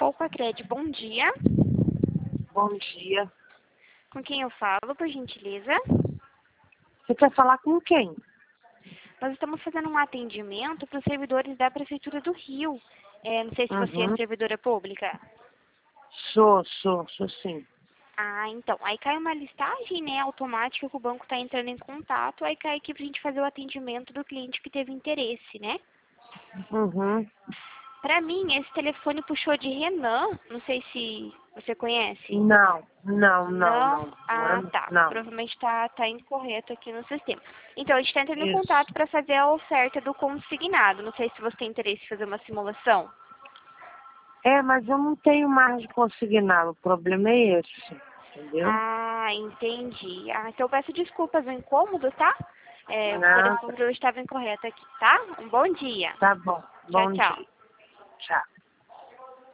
Show com a Cred. Bom dia. Bom dia. Com quem eu falo, por gentileza? Você quer falar com quem? Nós estamos fazendo um atendimento para os servidores da Prefeitura do Rio. Não sei se você é servidora pública. Sou sim. Ah, então. Aí cai uma listagem, né, automática que o banco está entrando em contato. Aí cai aqui para a gente fazer o atendimento do cliente que teve interesse, né? Para mim, esse telefone puxou de Renan. Não sei se você conhece. Não. Ah, tá. Não. Provavelmente tá incorreto aqui no sistema. Então, a gente está entrando em Isso. contato para fazer a oferta do consignado. Não sei se você tem interesse em fazer uma simulação. Mas eu não tenho mais de consignar. O problema é esse, entendeu? Ah, entendi. Ah, então eu peço desculpas do incômodo, tá? O Não. telefone estava incorreto aqui, tá? Um bom dia. Tá bom. Tchau, Bom tchau. dia.